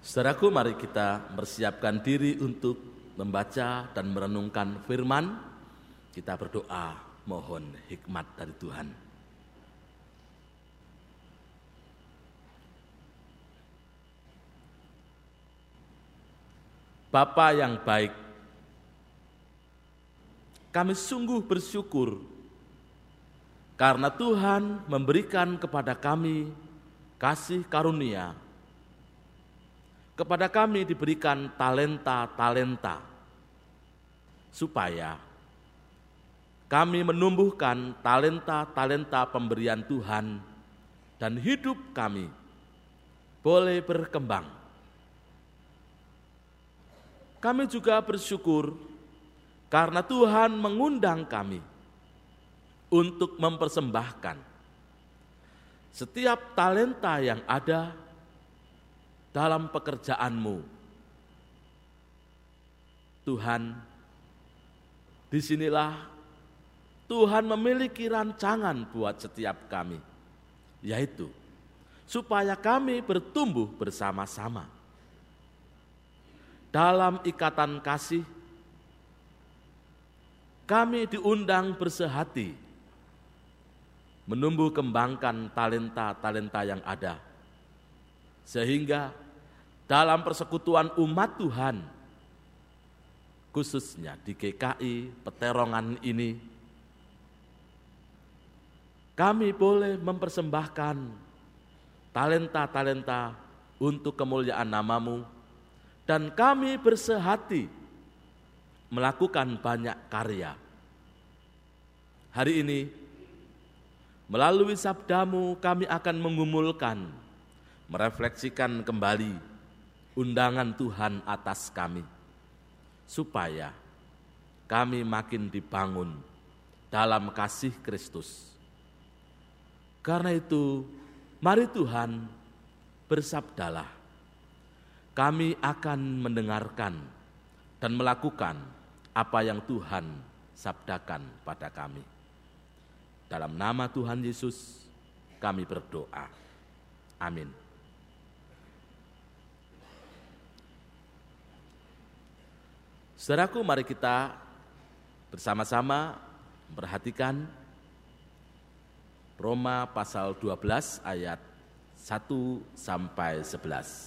Saudaraku, mari kita mempersiapkan diri untuk membaca dan merenungkan firman. Kita berdoa mohon hikmat dari Tuhan. Bapa yang baik, kami sungguh bersyukur karena Tuhan memberikan kepada kami kasih karunia. Kepada kami diberikan talenta-talenta supaya kami menumbuhkan talenta-talenta pemberian Tuhan dan hidup kami boleh berkembang. Kami juga bersyukur karena Tuhan mengundang kami untuk mempersembahkan setiap talenta yang ada dalam pekerjaanmu. Tuhan, disinilah Tuhan memiliki rancangan buat setiap kami, yaitu supaya kami bertumbuh bersama-sama dalam ikatan kasih. Kami diundang bersehati menumbuh kembangkan talenta-talenta yang ada, sehingga dalam persekutuan umat Tuhan, khususnya di GKI Peterongan ini, kami boleh mempersembahkan talenta-talenta untuk kemuliaan nama-Mu, dan kami bersehati melakukan banyak karya. Hari ini, melalui sabda-Mu kami akan mengumulkan, merefleksikan kembali undangan Tuhan atas kami, supaya kami makin dibangun dalam kasih Kristus. Karena itu, mari Tuhan bersabdalah, kami akan mendengarkan dan melakukan apa yang Tuhan sabdakan pada kami. Dalam nama Tuhan Yesus kami berdoa. Amin. Saudaraku, mari kita bersama-sama perhatikan Roma pasal 12 ayat 1 sampai 11.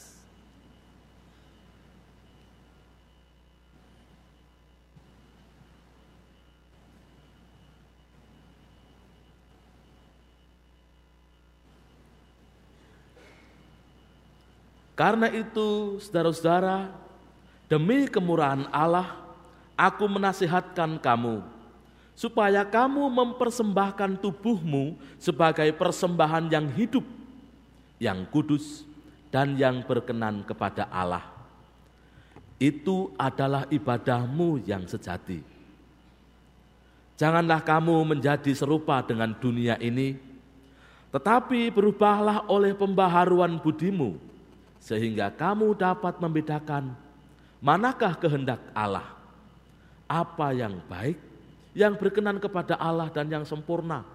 Karena itu, saudara-saudara, demi kemurahan Allah, aku menasihatkan kamu, supaya kamu mempersembahkan tubuhmu sebagai persembahan yang hidup, yang kudus, dan yang berkenan kepada Allah. Itu adalah ibadahmu yang sejati. Janganlah kamu menjadi serupa dengan dunia ini, tetapi berubahlah oleh pembaharuan budimu, sehingga kamu dapat membedakan manakah kehendak Allah, apa yang baik, yang berkenan kepada Allah dan yang sempurna.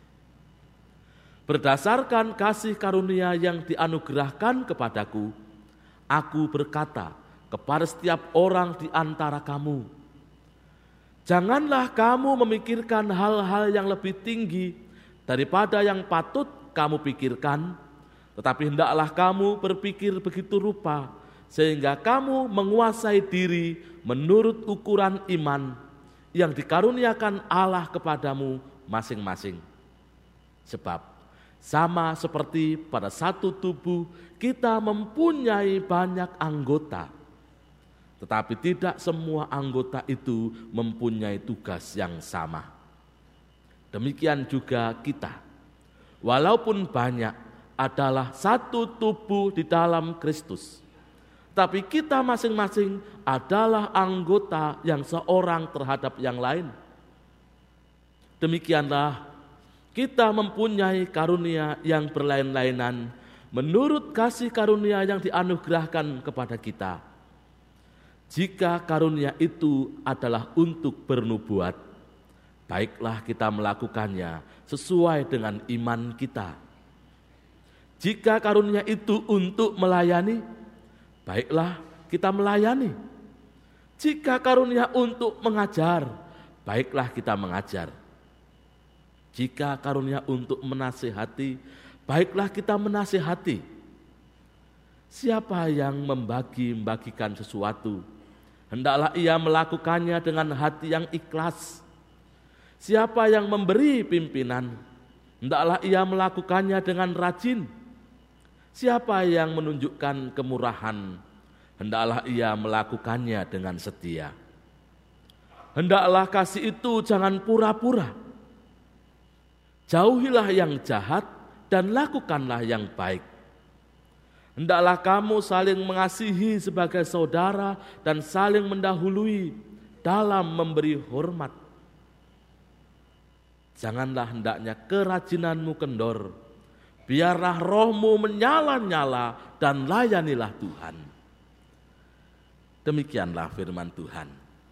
Berdasarkan kasih karunia yang dianugerahkan kepadaku, aku berkata kepada setiap orang di antara kamu, janganlah kamu memikirkan hal-hal yang lebih tinggi daripada yang patut kamu pikirkan, tetapi hendaklah kamu berpikir begitu rupa, sehingga kamu menguasai diri menurut ukuran iman yang dikaruniakan Allah kepadamu masing-masing. Sebab sama seperti pada satu tubuh kita mempunyai banyak anggota, tetapi tidak semua anggota itu mempunyai tugas yang sama. Demikian juga kita, walaupun banyak, adalah satu tubuh di dalam Kristus, tapi kita masing-masing adalah anggota yang seorang terhadap yang lain. Demikianlah kita mempunyai karunia yang berlain-lainan menurut kasih karunia yang dianugerahkan kepada kita. Jika karunia itu adalah untuk bernubuat, baiklah kita melakukannya sesuai dengan iman kita. Jika karunia itu untuk melayani, baiklah kita melayani. Jika karunia untuk mengajar, baiklah kita mengajar. Jika karunia untuk menasihati, baiklah kita menasihati. Siapa yang membagikan sesuatu, hendaklah ia melakukannya dengan hati yang ikhlas. Siapa yang memberi pimpinan, hendaklah ia melakukannya dengan rajin. Siapa yang menunjukkan kemurahan, hendaklah ia melakukannya dengan setia. Hendaklah kasih itu jangan pura-pura. Jauhilah yang jahat dan lakukanlah yang baik. Hendaklah kamu saling mengasihi sebagai saudara dan saling mendahului dalam memberi hormat. Janganlah hendaknya kerajinanmu kendor. Biarlah rohmu menyala-nyala dan layanilah Tuhan. Demikianlah firman Tuhan.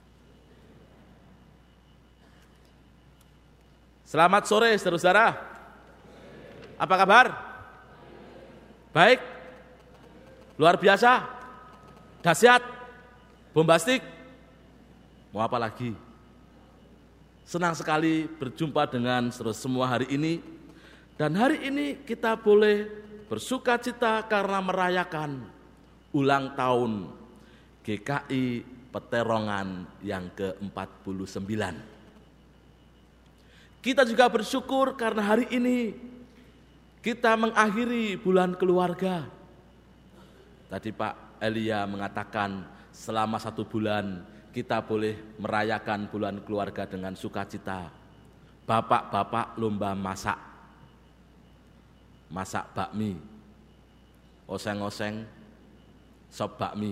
Selamat sore saudara-saudara. Apa kabar? Baik? Luar biasa? Dahsyat? Bombastik? Mau apa lagi? Senang sekali berjumpa dengan semua hari ini. Dan hari ini kita boleh bersuka cita karena merayakan ulang tahun GKI Peterongan yang ke-49. Kita juga bersyukur karena hari ini kita mengakhiri bulan keluarga. Tadi Pak Elia mengatakan selama 1 bulan kita boleh merayakan bulan keluarga dengan sukacita. Bapak-bapak lomba masak bakmi, oseng-oseng, sop bakmi.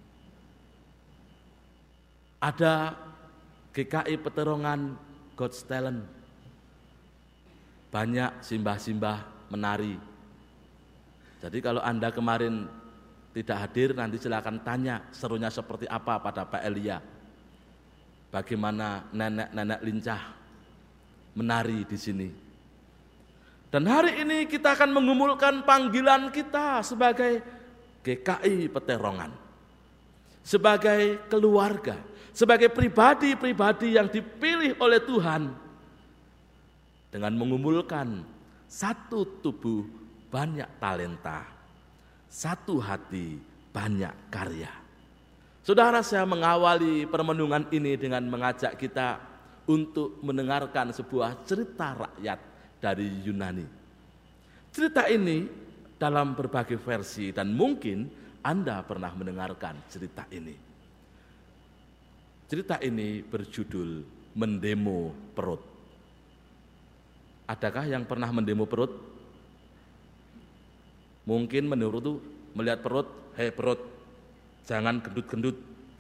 Ada GKI Peterongan God's Talent. Banyak simbah-simbah menari. Jadi kalau Anda kemarin tidak hadir, nanti silakan tanya serunya seperti apa pada Pak Elia. Bagaimana nenek-nenek lincah menari di sini. Dan hari ini kita akan mengumulkan panggilan kita sebagai GKI Peterongan. Sebagai keluarga, sebagai pribadi-pribadi yang dipilih oleh Tuhan. Dengan mengumulkan satu tubuh banyak talenta, satu hati banyak karya. Saudara, saya mengawali permenungan ini dengan mengajak kita untuk mendengarkan sebuah cerita rakyat dari Yunani. Cerita ini dalam berbagai versi dan mungkin Anda pernah mendengarkan cerita ini. Cerita ini berjudul Mendemo Perut. Adakah yang pernah mendemo perut? Mungkin menurut itu melihat perut, hei perut, jangan gendut-gendut.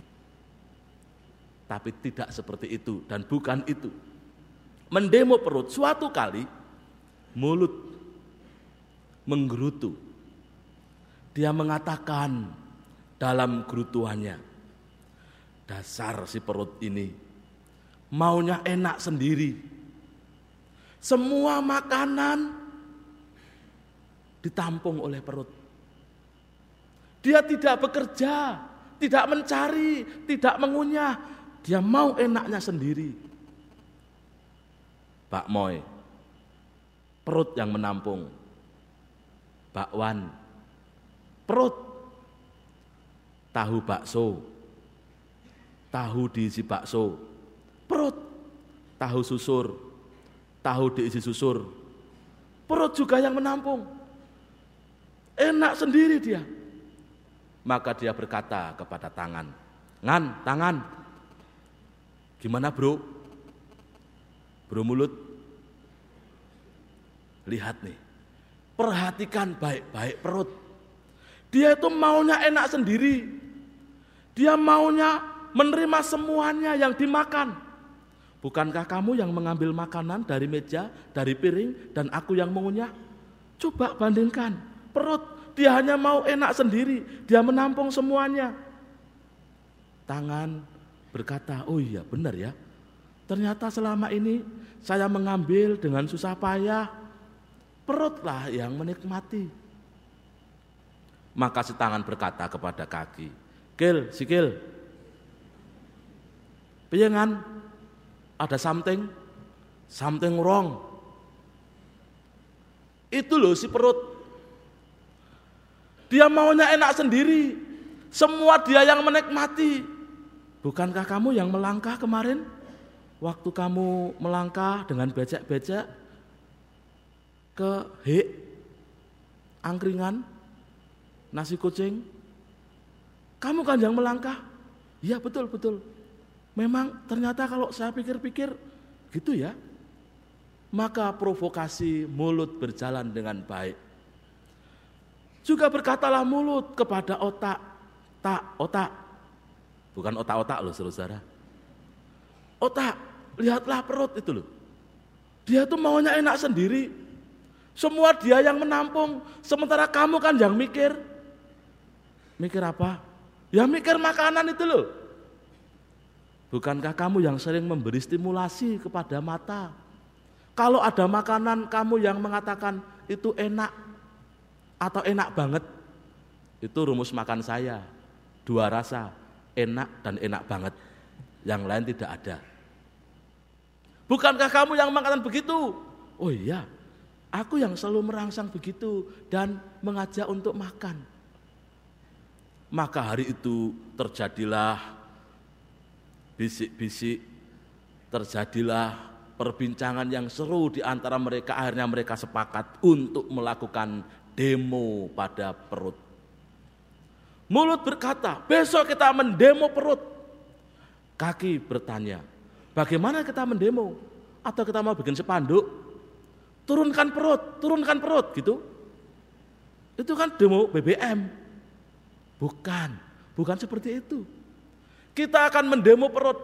Tapi tidak seperti itu dan bukan itu. Mendemo perut suatu kali mulut menggerutu. Dia mengatakan dalam gerutuannya, dasar si perut ini maunya enak sendiri. Semua makanan ditampung oleh perut. Dia tidak bekerja, tidak mencari, tidak mengunyah. Dia mau enaknya sendiri. Bakmoy, perut yang menampung. Bakwan, perut. Tahu bakso, tahu diisi bakso. Perut, tahu susur, tahu diisi susur. Perut juga yang menampung. Enak sendiri dia. Maka dia berkata kepada tangan, tangan. Gimana bro? Bro mulut. Lihat nih. Perhatikan baik-baik perut. Dia itu maunya enak sendiri. Dia maunya menerima semuanya yang dimakan. Bukankah kamu yang mengambil makanan dari meja, dari piring, dan aku yang mengunyah? Coba bandingkan. Perut, dia hanya mau enak sendiri. Dia menampung semuanya. Tangan berkata, oh iya benar ya. Ternyata selama ini saya mengambil dengan susah payah. Perutlah yang menikmati. Maka si tangan berkata kepada kaki, sikil, piye ngan? Ada something wrong. Itu loh si perut. Dia maunya enak sendiri. Semua dia yang menikmati. Bukankah kamu yang melangkah kemarin? Waktu kamu melangkah dengan becek-becek ke angkringan, nasi kucing. Kamu kan yang melangkah. Iya betul. Memang ternyata kalau saya pikir-pikir gitu ya. Maka provokasi mulut berjalan dengan baik. Juga berkatalah mulut kepada otak. Otak. Bukan otak-otak loh saudara. Otak, lihatlah perut itu loh. Dia tuh maunya enak sendiri. Semua dia yang menampung. Sementara kamu kan yang mikir. Mikir apa? Ya mikir makanan itu loh. Bukankah kamu yang sering memberi stimulasi kepada mata? Kalau ada makanan kamu yang mengatakan itu enak atau enak banget, itu rumus makan saya. 2 rasa, enak dan enak banget. Yang lain tidak ada. Bukankah kamu yang mengatakan begitu? Oh iya, aku yang selalu merangsang begitu dan mengajak untuk makan. Maka hari itu terjadilah bisik-bisik, terjadilah perbincangan yang seru di antara mereka. Akhirnya mereka sepakat untuk melakukan demo pada perut. Mulut berkata, besok kita mendemo perut. Kaki bertanya, bagaimana kita mendemo? Atau kita mau bikin spanduk? Turunkan perut gitu. Itu kan demo BBM. Bukan seperti itu. Kita akan mendemo perut.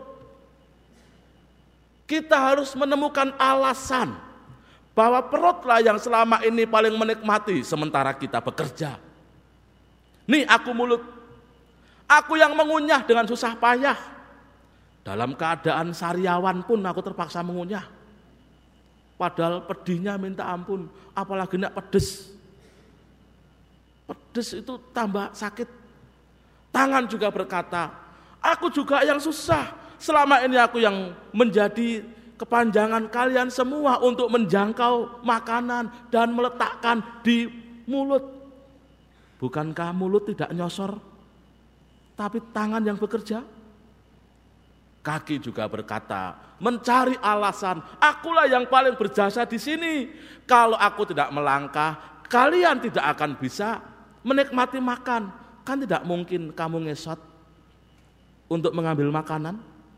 Kita harus menemukan alasan bahwa perutlah yang selama ini paling menikmati sementara kita bekerja. Nih aku mulut. Aku yang mengunyah dengan susah payah. Dalam keadaan sariawan pun aku terpaksa mengunyah. Padahal pedihnya minta ampun, apalagi nak pedes. Pedes itu tambah sakit. Tangan juga berkata, aku juga yang susah. Selama ini aku yang menjadi kepanjangan kalian semua untuk menjangkau makanan dan meletakkan di mulut. Bukankah mulut tidak nyosor, tapi tangan yang bekerja? Kaki juga berkata, mencari alasan, akulah yang paling berjasa di sini. Kalau aku tidak melangkah, kalian tidak akan bisa menikmati makan. Kan tidak mungkin kamu ngesot untuk mengambil makanan.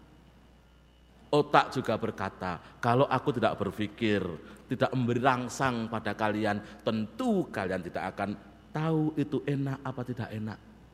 Otak juga berkata, kalau aku tidak berpikir, tidak memberi rangsang pada kalian, tentu kalian tidak akan tahu itu enak apa tidak enak.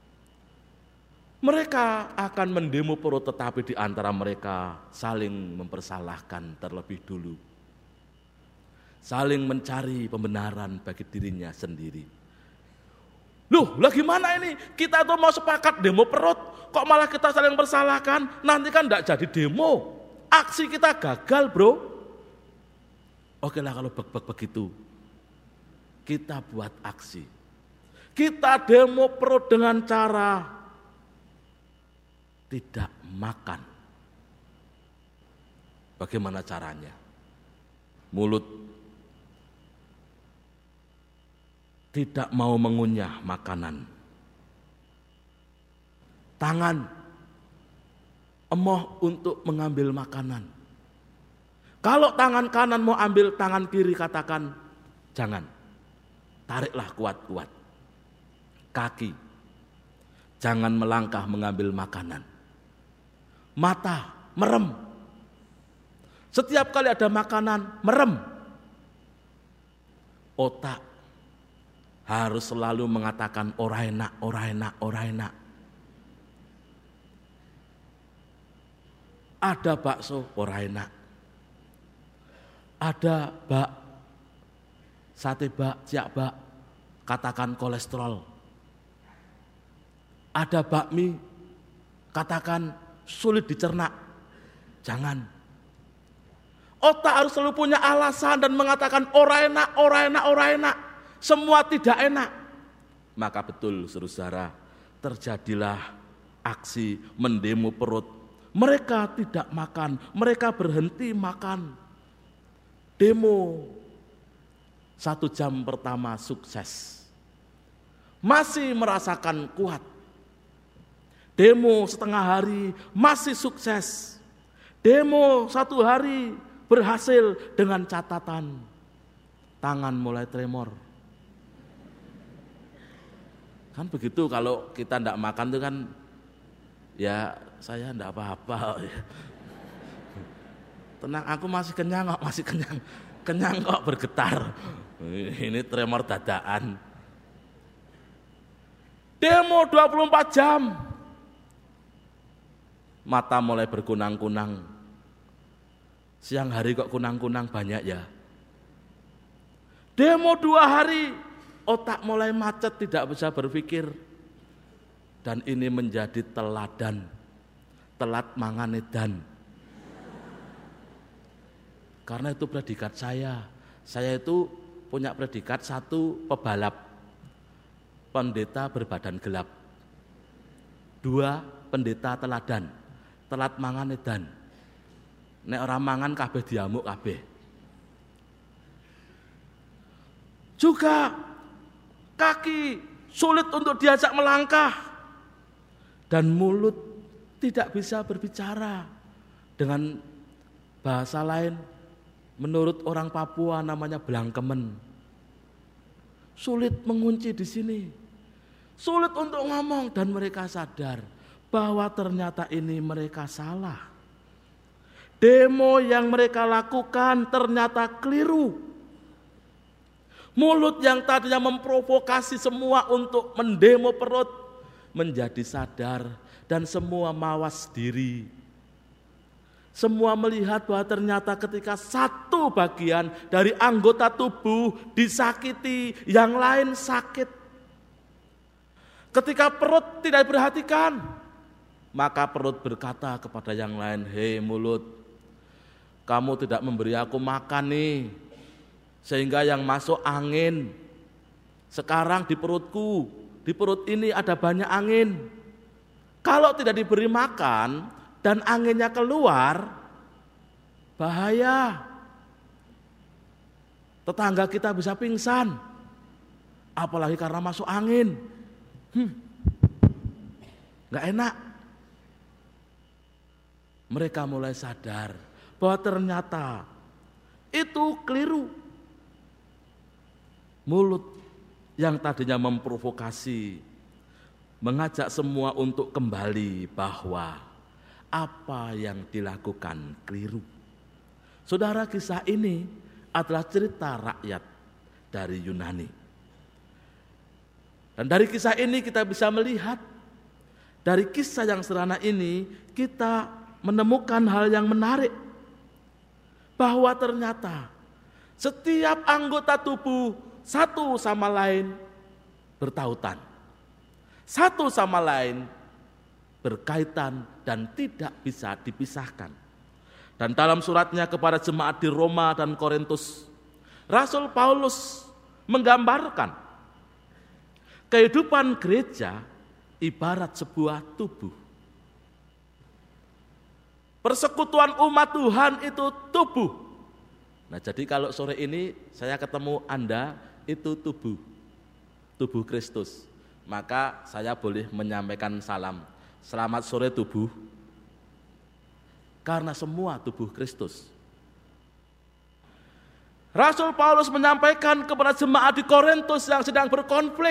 Mereka akan mendemo perut, tetapi di antara mereka saling mempersalahkan terlebih dulu. Saling mencari pembenaran bagi dirinya sendiri. Loh, lah gimana ini? Kita tuh mau sepakat demo perut, kok malah kita saling mempersalahkan? Nanti kan enggak jadi demo. Aksi kita gagal, bro. Oke lah kalau begitu. Kita buat aksi. Kita demo perut dengan cara tidak makan. Bagaimana caranya? Mulut tidak mau mengunyah makanan. Tangan emoh untuk mengambil makanan. Kalau tangan kanan mau ambil, tangan kiri katakan jangan. Tariklah kuat-kuat. Kaki jangan melangkah mengambil makanan. Mata merem. Setiap kali ada makanan merem. Otak harus selalu mengatakan ora enak, ora enak, ora enak. Ada bakso ora enak. Ada sate ciak bak, katakan kolesterol. Ada bakmi, katakan sulit dicerna. Jangan. Otak harus selalu punya alasan dan mengatakan ora enak, ora enak, ora enak. Semua tidak enak. Maka betul saudara, terjadilah aksi mendemo perut. Mereka tidak makan, mereka berhenti makan. Demo 1 jam pertama sukses. Masih merasakan kuat. Demo setengah hari masih sukses. Demo 1 hari berhasil dengan catatan tangan mulai tremor. Kan begitu kalau kita tidak makan itu kan, ya saya tidak apa-apa. Tenang, aku masih kenyang kok, masih kenyang. Kenyang kok bergetar. Ini tremor dadaan. Demo 24 jam. Mata mulai berkunang-kunang. Siang hari kok kunang-kunang banyak ya. Demo 2 hari. Otak mulai macet, tidak bisa berpikir. Dan ini menjadi teladan. Telat mangan edan. Karena itu predikat saya. Saya itu punya predikat 1 pebalap. Pendeta berbadan gelap. 2 pendeta teladan. Telat mangan edan. Nek ora mangan kabeh diamuk kabeh. Juga kaki sulit untuk diajak melangkah. Dan mulut tidak bisa berbicara. Dengan bahasa lain, menurut orang Papua namanya belangkemen. Sulit mengunci di sini. Sulit untuk ngomong, dan mereka sadar bahwa ternyata ini mereka salah. Demo yang mereka lakukan ternyata keliru. Mulut yang tadinya memprovokasi semua untuk mendemo perut menjadi sadar dan semua mawas diri. Semua melihat bahwa ternyata ketika satu bagian dari anggota tubuh disakiti, yang lain sakit. Ketika perut tidak diperhatikan, maka perut berkata kepada yang lain, "Hei mulut, kamu tidak memberi aku makan nih. Sehingga yang masuk angin. Sekarang di perutku, di perut ini ada banyak angin. Kalau tidak diberi makan dan anginnya keluar, bahaya. Tetangga kita bisa pingsan. Apalagi karena masuk angin. Gak enak." Mereka mulai sadar bahwa ternyata itu keliru. Mulut yang tadinya memprovokasi, mengajak semua untuk kembali bahwa apa yang dilakukan keliru. Saudara, kisah ini adalah cerita rakyat dari Yunani. Dan dari kisah ini kita bisa melihat, dari kisah yang sederhana ini kita menemukan hal yang menarik. Bahwa ternyata setiap anggota tubuh satu sama lain bertautan. Satu sama lain berkaitan dan tidak bisa dipisahkan. Dan dalam suratnya kepada jemaat di Roma dan Korintus, Rasul Paulus menggambarkan kehidupan gereja ibarat sebuah tubuh. Persekutuan umat Tuhan itu tubuh. Nah, jadi kalau sore ini saya ketemu Anda, itu tubuh Kristus. Maka saya boleh menyampaikan salam. Selamat sore tubuh. Karena semua tubuh Kristus. Rasul Paulus menyampaikan kepada jemaat di Korintus yang sedang berkonflik.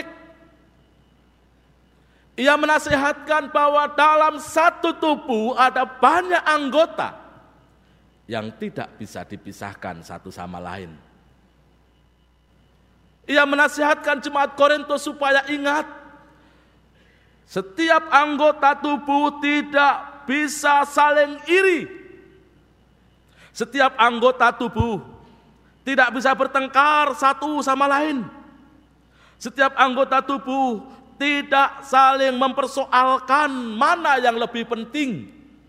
Ia menasihatkan bahwa dalam satu tubuh ada banyak anggota yang tidak bisa dipisahkan satu sama lain. Ia menasihatkan jemaat Korintus supaya ingat, setiap anggota tubuh tidak bisa saling iri. Setiap anggota tubuh tidak bisa bertengkar satu sama lain. Setiap anggota tubuh tidak saling mempersoalkan mana yang lebih penting.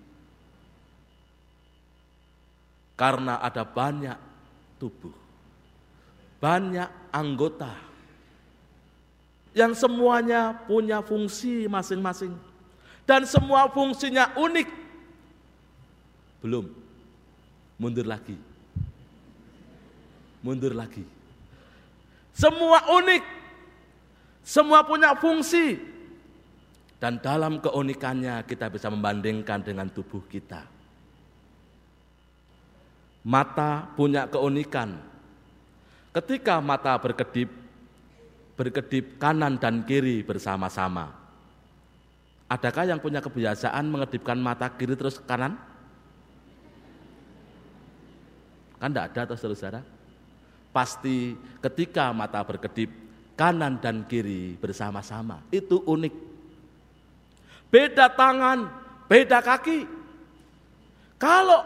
Karena ada banyak tubuh, banyak anggota yang semuanya punya fungsi masing-masing dan semua fungsinya unik. Belum, mundur lagi. Semua unik, semua punya fungsi, dan dalam keunikannya kita bisa membandingkan dengan tubuh kita. Mata punya keunikan. Ketika mata berkedip kanan dan kiri bersama-sama. Adakah yang punya kebiasaan mengedipkan mata kiri terus ke kanan? Kan tidak ada, atau saudara? Pasti ketika mata berkedip kanan dan kiri bersama-sama, itu unik. Beda tangan, beda kaki. Kalau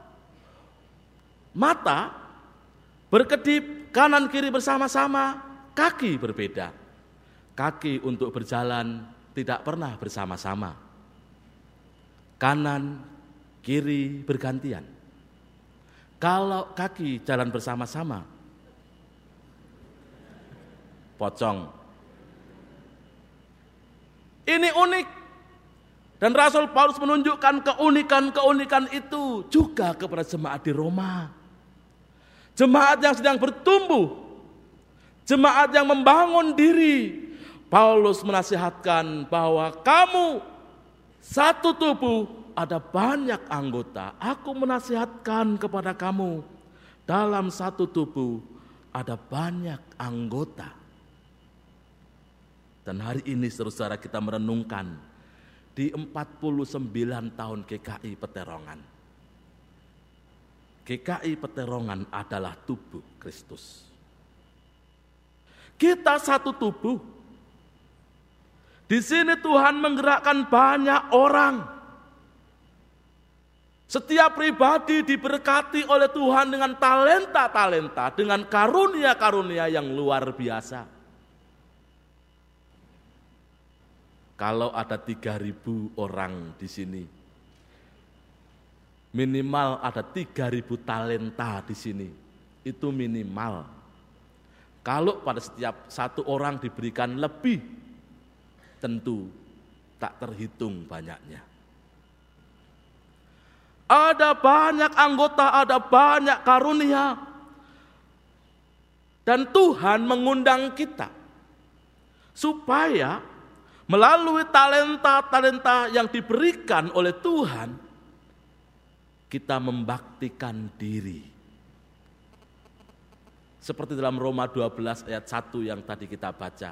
mata berkedip kanan kiri bersama-sama, kaki berbeda. Kaki untuk berjalan tidak pernah bersama-sama. Kanan, kiri bergantian. Kalau kaki jalan bersama-sama, pocong. Ini unik. Dan Rasul Paulus menunjukkan keunikan-keunikan itu juga kepada jemaat di Roma. Jemaat yang sedang bertumbuh, jemaat yang membangun diri. Paulus menasihatkan bahwa kamu satu tubuh, ada banyak anggota. Aku menasihatkan kepada kamu, dalam satu tubuh ada banyak anggota. Dan hari ini saudara kita merenungkan di 49 tahun GKI Peterongan. GKI Peterongan adalah tubuh Kristus. Kita satu tubuh. Di sini Tuhan menggerakkan banyak orang. Setiap pribadi diberkati oleh Tuhan dengan talenta-talenta, dengan karunia-karunia yang luar biasa. Kalau ada 3.000 orang di sini, minimal ada 3.000 talenta di sini. Itu minimal. Kalau pada setiap satu orang diberikan lebih, tentu tak terhitung banyaknya. Ada banyak anggota, ada banyak karunia. Dan Tuhan mengundang kita supaya melalui talenta-talenta yang diberikan oleh Tuhan, kita membaktikan diri. Seperti dalam Roma 12 ayat 1 yang tadi kita baca.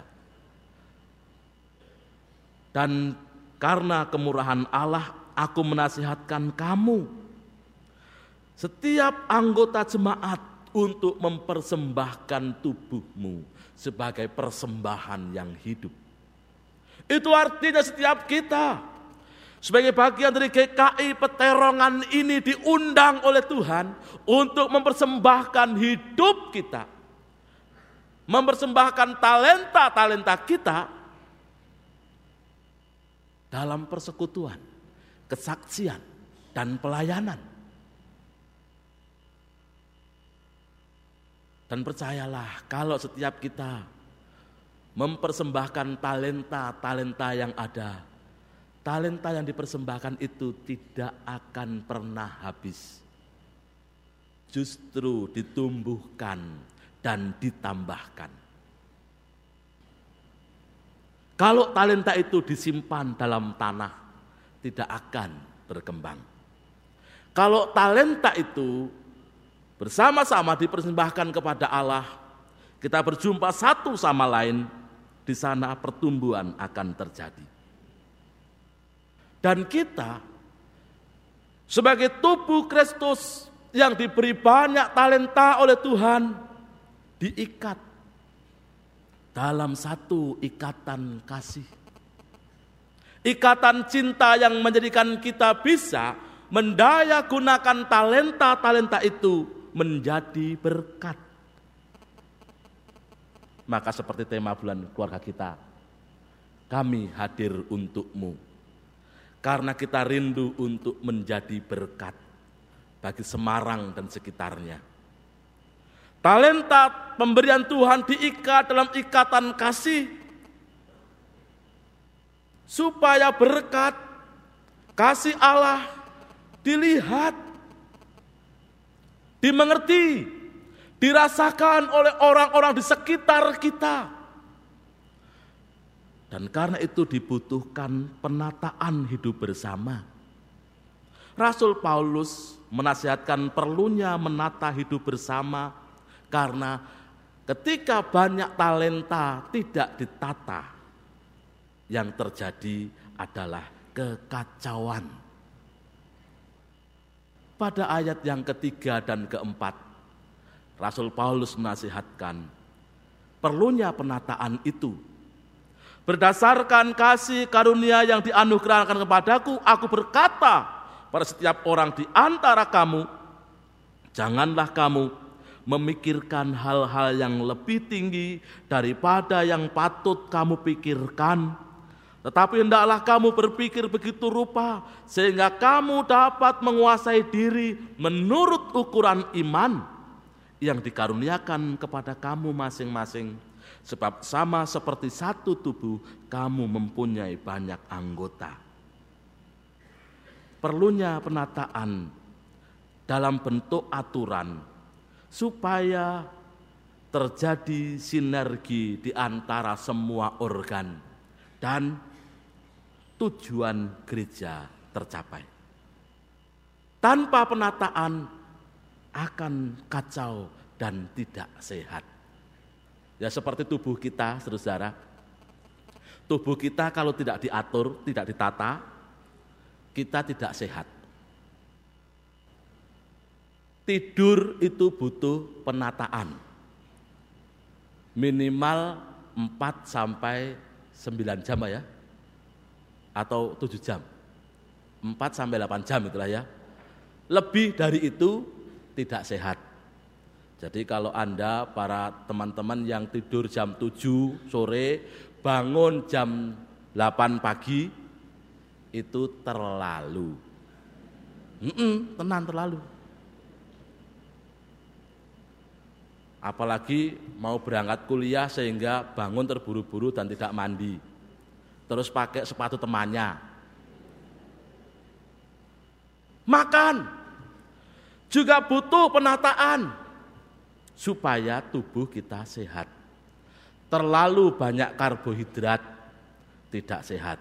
Dan karena kemurahan Allah, aku menasihatkan kamu, setiap anggota jemaat, untuk mempersembahkan tubuhmu sebagai persembahan yang hidup. Itu artinya setiap kita sebagai bagian dari GKI Peterongan ini diundang oleh Tuhan untuk mempersembahkan hidup kita, mempersembahkan talenta-talenta kita dalam persekutuan, kesaksian, dan pelayanan. Dan percayalah, kalau setiap kita mempersembahkan talenta-talenta yang ada, talenta yang dipersembahkan itu tidak akan pernah habis. Justru ditumbuhkan dan ditambahkan. Kalau talenta itu disimpan dalam tanah, tidak akan berkembang. Kalau talenta itu bersama-sama dipersembahkan kepada Allah, kita berjumpa satu sama lain, di sana pertumbuhan akan terjadi. Dan kita sebagai tubuh Kristus yang diberi banyak talenta oleh Tuhan, diikat dalam satu ikatan kasih. Ikatan cinta yang menjadikan kita bisa mendaya gunakan talenta-talenta itu menjadi berkat. Maka seperti tema bulan keluarga kita, kami hadir untukmu. Karena kita rindu untuk menjadi berkat bagi Semarang dan sekitarnya. Talenta pemberian Tuhan diikat dalam ikatan kasih. supaya berkat kasih Allah dilihat, dimengerti, dirasakan oleh orang-orang di sekitar kita. Dan karena itu dibutuhkan penataan hidup bersama. Rasul Paulus menasihatkan perlunya menata hidup bersama karena ketika banyak talenta tidak ditata, yang terjadi adalah kekacauan. Pada ayat yang ketiga dan keempat, Rasul Paulus menasihatkan perlunya penataan itu. Berdasarkan kasih karunia yang dianugerahkan kepadaku, aku berkata pada setiap orang di antara kamu, janganlah kamu memikirkan hal-hal yang lebih tinggi daripada yang patut kamu pikirkan, tetapi hendaklah kamu berpikir begitu rupa sehingga kamu dapat menguasai diri menurut ukuran iman yang dikaruniakan kepada kamu masing-masing. Sebab sama seperti satu tubuh, kamu mempunyai banyak anggota. Perlunya penataan dalam bentuk aturan supaya terjadi sinergi di antara semua organ dan tujuan gereja tercapai. Tanpa penataan akan kacau dan tidak sehat. Ya seperti tubuh kita, saudara. Tubuh kita kalau tidak diatur, tidak ditata, kita tidak sehat. Tidur itu butuh penataan. Minimal 4 sampai 9 jam ya. Atau 7 jam. 4 sampai 8 jam itulah ya. Lebih dari itu tidak sehat. Jadi kalau Anda, para teman-teman yang tidur jam 7 sore, bangun jam 8 pagi, itu terlalu. Tenang terlalu. Apalagi mau berangkat kuliah sehingga bangun terburu-buru dan tidak mandi. Terus pakai sepatu temannya. Makan juga butuh penataan supaya tubuh kita sehat. Terlalu banyak karbohidrat tidak sehat.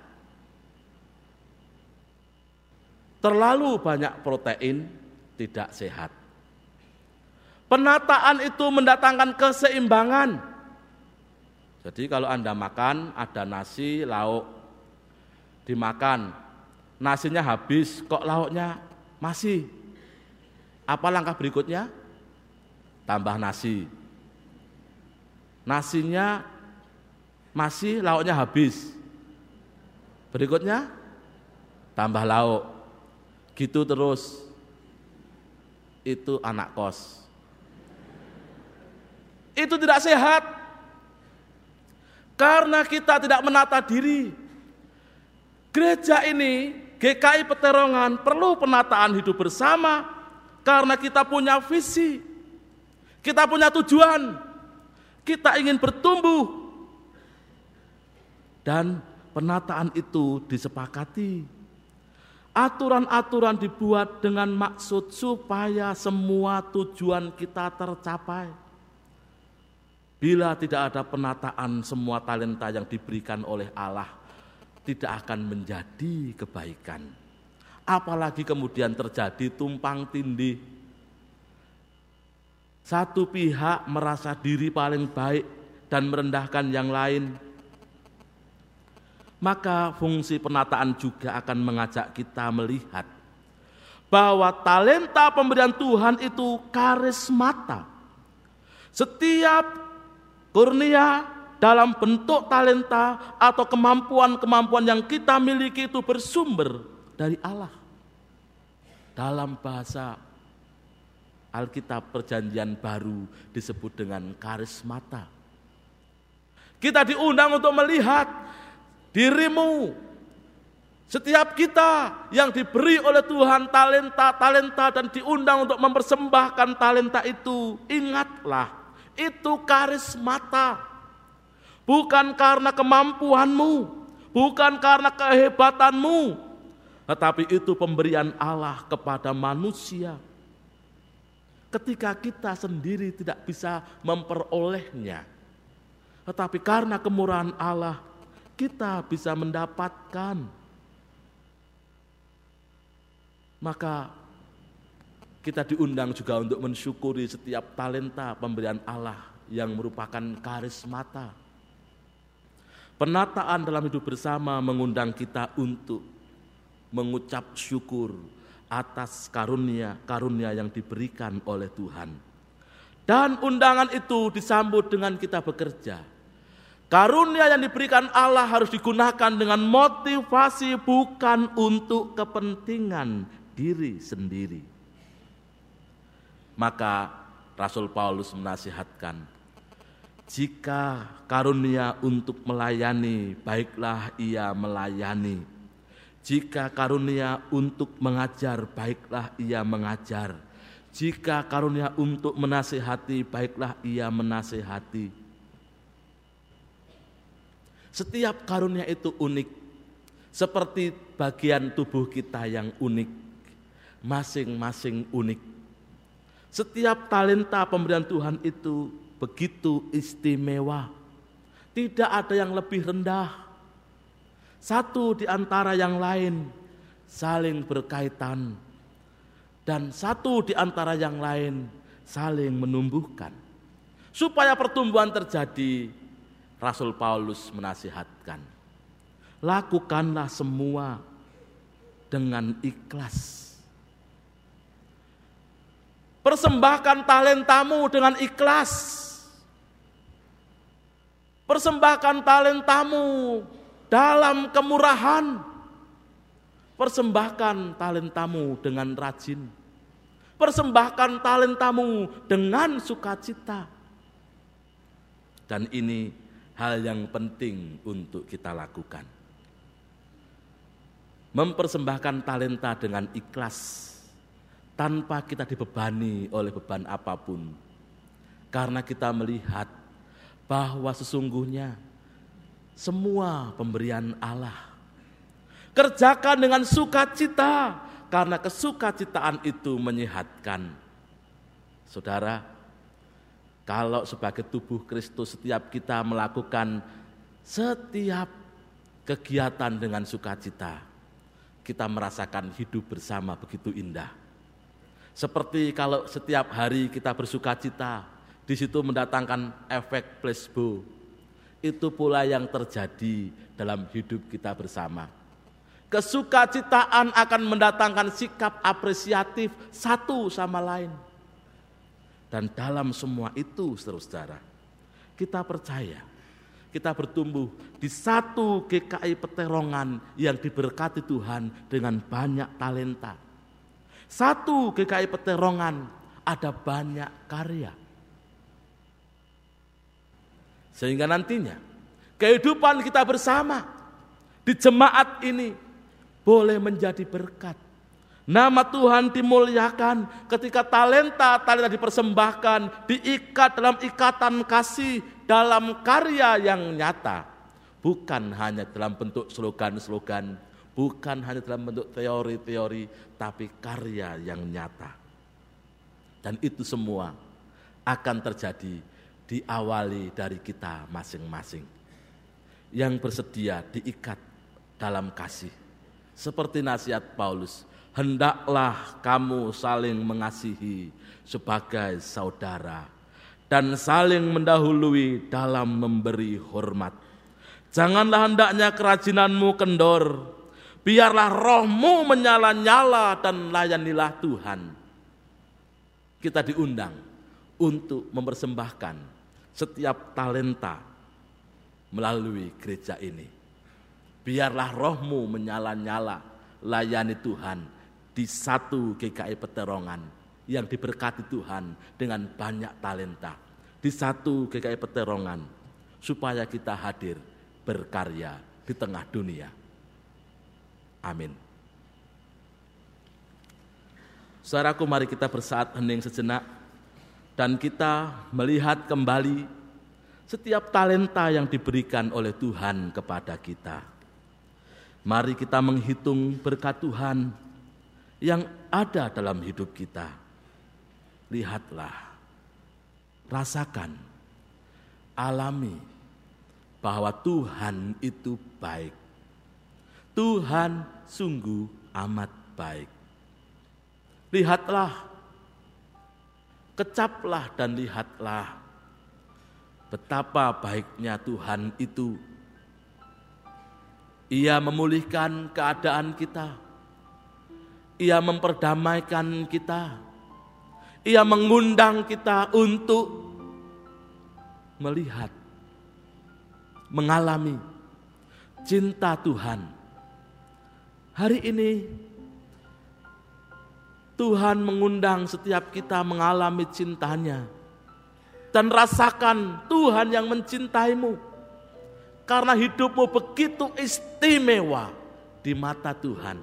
Terlalu banyak protein tidak sehat. Penataan itu mendatangkan keseimbangan. Jadi kalau Anda makan ada nasi, lauk, dimakan, nasinya habis, kok lauknya masih? Apa langkah berikutnya? Tambah nasi. Nasinya masih, lauknya habis. Berikutnya tambah lauk. Gitu terus. Itu anak kos. Itu tidak sehat. Karena kita tidak menata diri. Gereja ini, GKI Peterongan perlu penataan hidup bersama karena kita punya visi. Kita punya tujuan, kita ingin bertumbuh, dan penataan itu disepakati. Aturan-aturan dibuat dengan maksud supaya semua tujuan kita tercapai. Bila tidak ada penataan, semua talenta yang diberikan oleh Allah tidak akan menjadi kebaikan. Apalagi kemudian terjadi tumpang tindih. Satu pihak merasa diri paling baik dan merendahkan yang lain. Maka fungsi penataan juga akan mengajak kita melihat bahwa talenta pemberian Tuhan itu karismata. Setiap kurnia dalam bentuk talenta atau kemampuan-kemampuan yang kita miliki itu bersumber dari Allah. Dalam bahasa Alkitab Perjanjian Baru disebut dengan karismata. Kita diundang untuk melihat dirimu, setiap kita yang diberi oleh Tuhan talenta-talenta dan diundang untuk mempersembahkan talenta itu. Ingatlah, itu karismata. Bukan karena kemampuanmu, bukan karena kehebatanmu, tetapi itu pemberian Allah kepada manusia. Ketika kita sendiri tidak bisa memperolehnya, tetapi karena kemurahan Allah kita bisa mendapatkan. Maka kita diundang juga untuk mensyukuri setiap talenta pemberian Allah yang merupakan karismata. Penataan dalam hidup bersama mengundang kita untuk mengucap syukur atas karunia yang diberikan oleh Tuhan. Dan undangan itu disambut dengan kita bekerja. Karunia yang diberikan Allah harus digunakan dengan motivasi, bukan untuk kepentingan diri sendiri. Maka Rasul Paulus menasihatkan, jika karunia untuk melayani, baiklah ia melayani. Jika karunia untuk mengajar, baiklah ia mengajar. Jika karunia untuk menasihati, baiklah ia menasihati. Setiap karunia itu unik, seperti bagian tubuh kita yang unik, masing-masing unik. Setiap talenta pemberian Tuhan itu begitu istimewa, tidak ada yang lebih rendah. Satu di antara yang lain saling berkaitan, dan satu di antara yang lain saling menumbuhkan. Supaya pertumbuhan terjadi, Rasul Paulus menasihatkan, lakukanlah semua dengan ikhlas. Persembahkan talentamu dengan ikhlas. Persembahkan talentamu dalam kemurahan. Persembahkan talentamu dengan rajin. Persembahkan talentamu dengan sukacita. Dan ini hal yang penting untuk kita lakukan. Mempersembahkan talenta dengan ikhlas, tanpa kita dibebani oleh beban apapun. Karena kita melihat bahwa sesungguhnya semua pemberian Allah. Kerjakan dengan sukacita, karena kesukacitaan itu menyehatkan. Saudara, kalau sebagai tubuh Kristus setiap kita melakukan setiap kegiatan dengan sukacita, kita merasakan hidup bersama begitu indah. Seperti kalau setiap hari kita bersukacita, di situ mendatangkan efek placebo. Itu pula yang terjadi dalam hidup kita bersama. Kesukacitaan akan mendatangkan sikap apresiatif satu sama lain. Dan dalam semua itu, saudara, kita percaya, kita bertumbuh di satu GKI Peterongan yang diberkati Tuhan dengan banyak talenta. Satu GKI Peterongan ada banyak karya. Sehingga nantinya kehidupan kita bersama di jemaat ini boleh menjadi berkat. Nama Tuhan dimuliakan ketika talenta dipersembahkan, diikat dalam ikatan kasih, dalam karya yang nyata. Bukan hanya dalam bentuk slogan-slogan, bukan hanya dalam bentuk teori-teori, tapi karya yang nyata. Dan itu semua akan terjadi diawali dari kita masing-masing. Yang bersedia diikat dalam kasih. Seperti nasihat Paulus, hendaklah kamu saling mengasihi sebagai saudara dan saling mendahului dalam memberi hormat. Janganlah hendaknya kerajinanmu kendor, biarlah rohmu menyala-nyala dan layanilah Tuhan. Kita diundang untuk mempersembahkan setiap talenta melalui gereja ini. Biarlah rohmu menyala-nyala, layani Tuhan di satu GKI Peterongan yang diberkati Tuhan dengan banyak talenta. Di satu GKI Peterongan supaya kita hadir berkarya di tengah dunia. Amin. Saudaraku, mari kita bersaat hening sejenak dan kita melihat kembali setiap talenta yang diberikan oleh Tuhan kepada kita. Mari kita menghitung berkat Tuhan yang ada dalam hidup kita. Lihatlah, rasakan, alami bahwa Tuhan itu baik. Tuhan sungguh amat baik. Lihatlah, kecaplah dan lihatlah betapa baiknya Tuhan itu. Ia memulihkan keadaan kita. Ia memperdamaikan kita. Ia mengundang kita untuk melihat, mengalami cinta Tuhan. Hari ini Tuhan mengundang setiap kita mengalami cintanya. Dan rasakan Tuhan yang mencintaimu. Karena hidupmu begitu istimewa di mata Tuhan.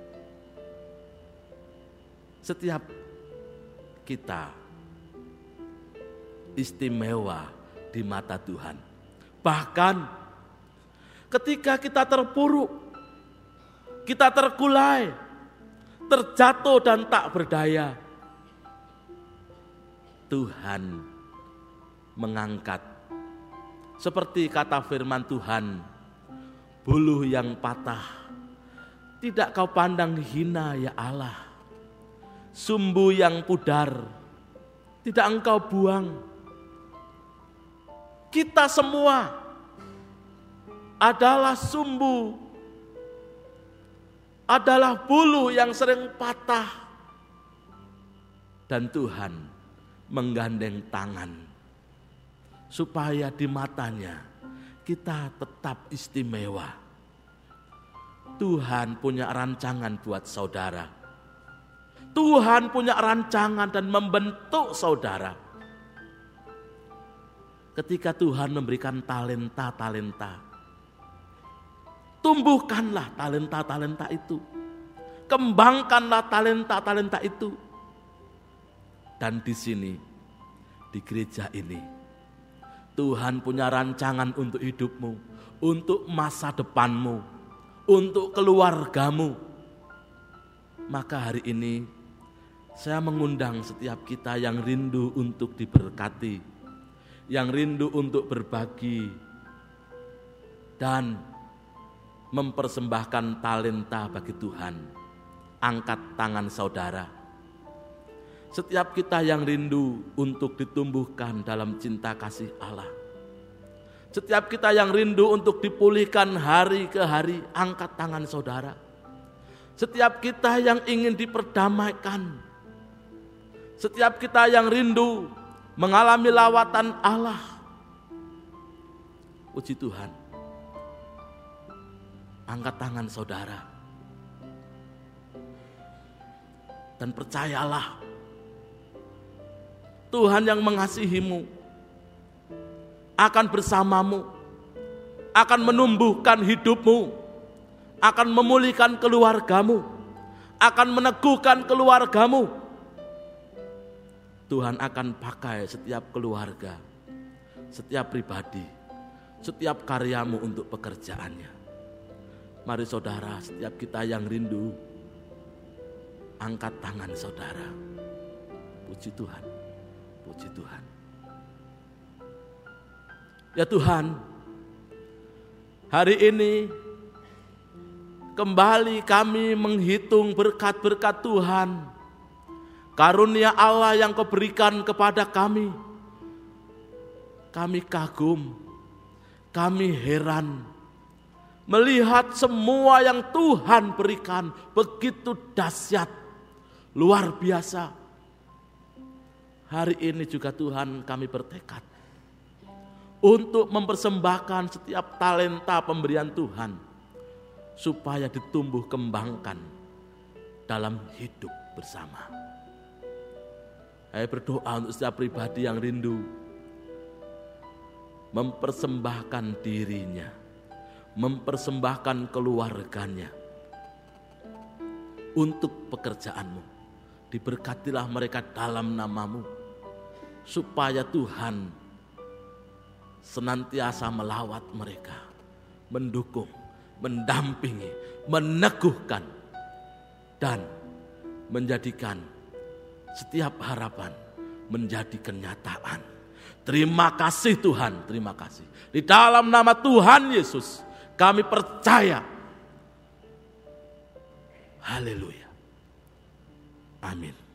Setiap kita istimewa di mata Tuhan. Bahkan ketika kita terpuruk, kita terkulai, terjatuh dan tak berdaya, Tuhan mengangkat, seperti kata firman Tuhan, buluh yang patah tidak kau pandang hina ya Allah. Sumbu yang pudar tidak engkau buang. Kita semua adalah sumbu, adalah bulu yang sering patah. Dan Tuhan menggandeng tangan supaya di matanya kita tetap istimewa. Tuhan punya rancangan buat saudara. Tuhan punya rancangan dan membentuk saudara. Ketika Tuhan memberikan talenta-talenta, tumbuhkanlah talenta-talenta itu. Kembangkanlah talenta-talenta itu. Dan di sini, di gereja ini, Tuhan punya rancangan untuk hidupmu, untuk masa depanmu, untuk keluargamu. Maka hari ini, saya mengundang setiap kita yang rindu untuk diberkati, yang rindu untuk berbagi, dan mempersembahkan talenta bagi Tuhan. Angkat tangan saudara. Setiap kita yang rindu untuk ditumbuhkan dalam cinta kasih Allah. Setiap kita yang rindu untuk dipulihkan hari ke hari, angkat tangan saudara. Setiap kita yang ingin diperdamaikan, setiap kita yang rindu mengalami lawatan Allah. Puji Tuhan. Angkat tangan saudara. Dan percayalah, Tuhan yang mengasihimu akan bersamamu, akan menumbuhkan hidupmu, akan memulihkan keluargamu, akan meneguhkan keluargamu. Tuhan akan pakai setiap keluarga, setiap pribadi, setiap karyamu untuk pekerjaannya. Mari saudara, setiap kita yang rindu, angkat tangan saudara. Puji Tuhan, puji Tuhan. Ya Tuhan, hari ini kembali kami menghitung berkat-berkat Tuhan. Karunia Allah yang Kau berikan kepada kami. Kami kagum, kami heran melihat semua yang Tuhan berikan begitu dahsyat, luar biasa. Hari ini juga Tuhan kami bertekad untuk mempersembahkan setiap talenta pemberian Tuhan supaya ditumbuh kembangkan dalam hidup bersama. Saya berdoa untuk setiap pribadi yang rindu mempersembahkan dirinya, mempersembahkan keluarganya untuk pekerjaanmu. Diberkatilah mereka dalam namamu, supaya Tuhan senantiasa melawat mereka, mendukung mendampingi, meneguhkan, dan menjadikan setiap harapan menjadi kenyataan. Terima kasih Tuhan, terima kasih. Di dalam nama Tuhan Yesus kami percaya. Haleluya. Amin.